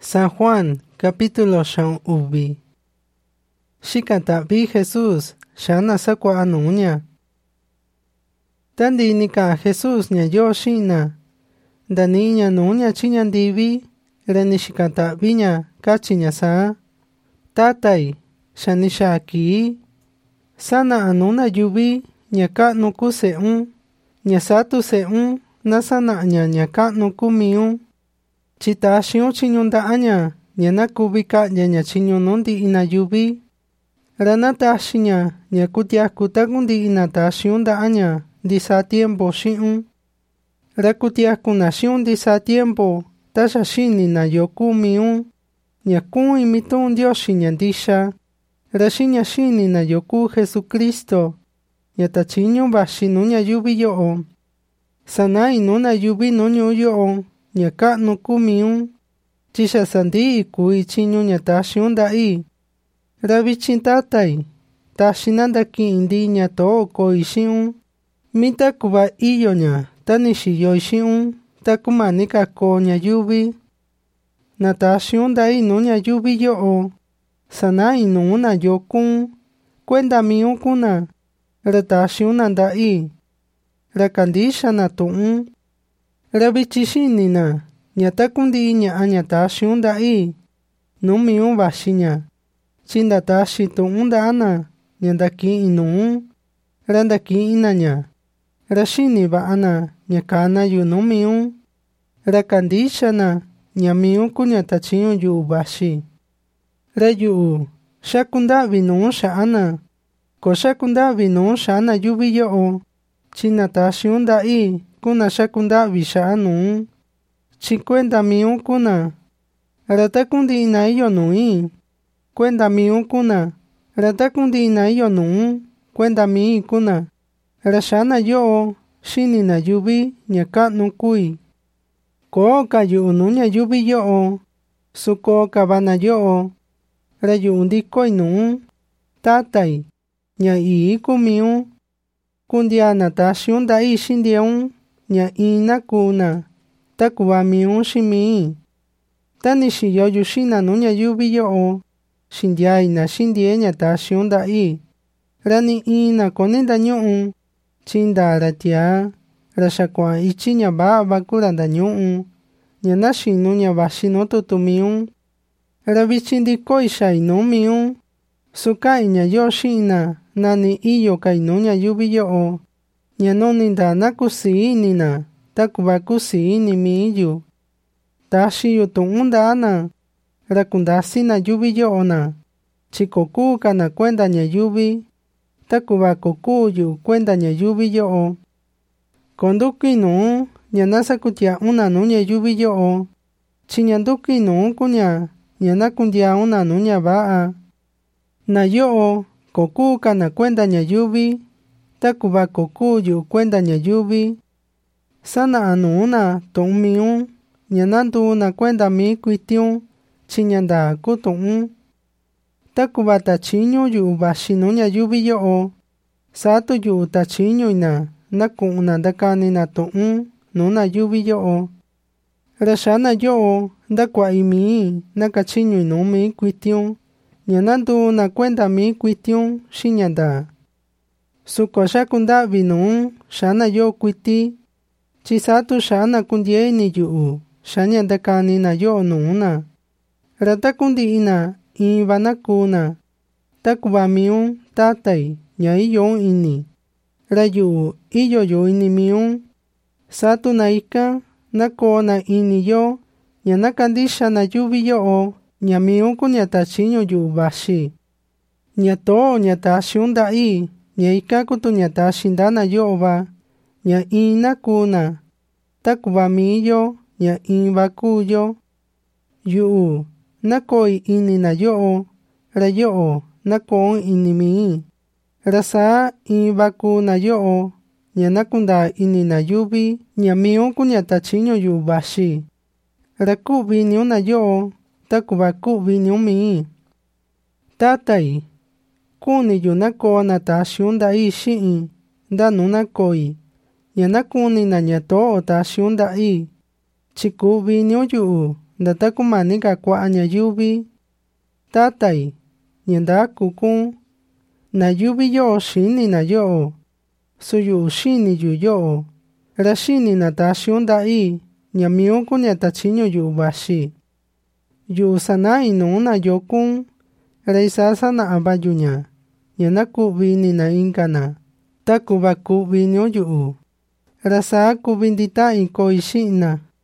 San Juan, capítulo Shan Ubi. Shikata vi Jesús, Shana Sakwa Anunya. Tandi nika Jesús nya Yoshina. Daninya nunya chinyan divi, reni shikata vinya kachinya sa. Tatai, Shanishaki. Sana anuna yubi, nyaka nuku seun. Nyasatu seun, nasana nyaka nuku miun. Chita shion chinyunda anya, nyana kubika nyanya chinyonundi ina yubi. Ranata shinya, nyakutia kutagundi inata shiunda anya, disa tiempo shiun. Rakutia kuna shiun disa tiempo, tasha shini na yoku miun. Nyakun imitun Dios shinyandisha. Rashinya shini na yoku Jesucristo. Nyatachinyo bashinunya yubi yoo. Sana inuna yubi nunyo yoo. Nyaka nuku miun. Chisha sandi ikui chinyo nyata shiunda i. Rabichin tatai. Tashinanda ki indi nyato ko ishiun. Mita kuba iyo nya. Tanishi yo ishiun. Takumanika ko nya yubi. Nata shiunda i nunya yubi yoo. Sana inuna yokun. Kwenda miun kuna. Rata shiunanda i. Rakandisha na tuun. Rabichishinina. Nyatakundi nya anyata shiunda i. Numiun bashinya. Chindata shituunda ana. Nyandaki inuun. Randaki inanya. Rashini ba ana. Nyakana yu numiun. Rakandishana. Nyamiun kunyatachiyo yu bashi. Rayu. Shakunda vinun shaana. Ko shakunda vinun shaana yubi yoo. Chinata shiunda i. Kuna shakunda vishaanu. Chikwenda miun kuna. Ratakundi ina iyo nui. Kwenda miun kuna. Ratakundi ina iyo nuu. Kwenda mii kuna. Rashana yoo. Shini na yubi. Nyaka nukui. Ko ka yu nunya yubi yoo. Suko kabana yoo. Rayu undiko inuu. Tatai. Nya ii kumiun. Kundia nata shiunda i shindiun. Nya ina kuna. Takuba miun shimi. Tanishi yo yushina nunya yubi yoo. Shindia ina shindie nyata shiunda i. Rani ina koninda nyuun. Chinda ratia. Rashakwa ichi nya bakuranda nyuun. Nya nashi nunya bashino tutumiun. Rabichindiko isha inu miun. Suka inya yoshina. Nani iyo kainunya yubi yoo. Nyanoninda nakusi inina. Takuba kusi ini miyu. Tashi yutuunda ana. Rakundasi na yubi yoo na. Chikoku kana kwenda nya yubi. Takuba koku yu kwenda nya yubi yoo. Konduki nuu. Nyanasa kutia una nunya yubi yoo. Chinyanduki nuu kunya. Nyanakundia una nunya baa. Na yoo. Koku kana kwenda nya yubi. Takuba koku yu kwenda nya yubi. Sana anuuna tumiun. Nyanandu na kwenda mi kuitiun. Chinyanda kutuun. Takuba tachinyo yu bashinu nya yubi yoo. Sato yu tachinyo ina. Nakuna dakani na tuun. Nuna yubi yoo. Rashana yoo. Dakwa imi. Nakachinyo inu mi kuitiun. Nyanandu na kwenda mi kuitiun. Shinyanda. Suko shakunda vinun. Shana yo kuiti. Chisatu shana kundie ni yu. Shanya dakani na yo nuna. Ratakundi ina. Ibana kuna. Takuba miun. Tatai. Nya iyo ini. Rayu. Iyo yo ini miun. Satu na ika. Nako na ini yo. Nya nakandisha na yubi yoo. Nya miun kunyata chinyo yu bashi. Nya to nyata shiunda i. Nya ika kutu nyata shindana yoo ba. Nya ina kuna. Takuba miyo. Nya iba kuyo. Yu. Nakoi ini na yoo. Rayo. Nakon ini mii. Rasa iba kuna yoo. Nya nakunda ini na yubi. Nya miun kunyata chinyo yu bashi. Rakubi niuna yoo. Takuba kubi niumi. Tatai. Kuni yu nako nata shiunda i shiin. Danuna koi. Nya nakuni na nyato ota shiunda i. Chikubi niu yu. Ndata kumani ka kua'a ña yuvi. Tatai, ña ndaku kun. Na yuvi yo'o xini na yo'o. Su yu'u xini yu yo'o. Ra xini na taxiun nda'i ña miun kuña tachiñu yu'u vaxi. Yu'u sana'i nuu na yokun. Ra isaa sana'a va yuña ña naku'vi ini na inka na ta kuva ku'vi niun yu'u. Ra saa kuvi ntita'i koi xi'in na.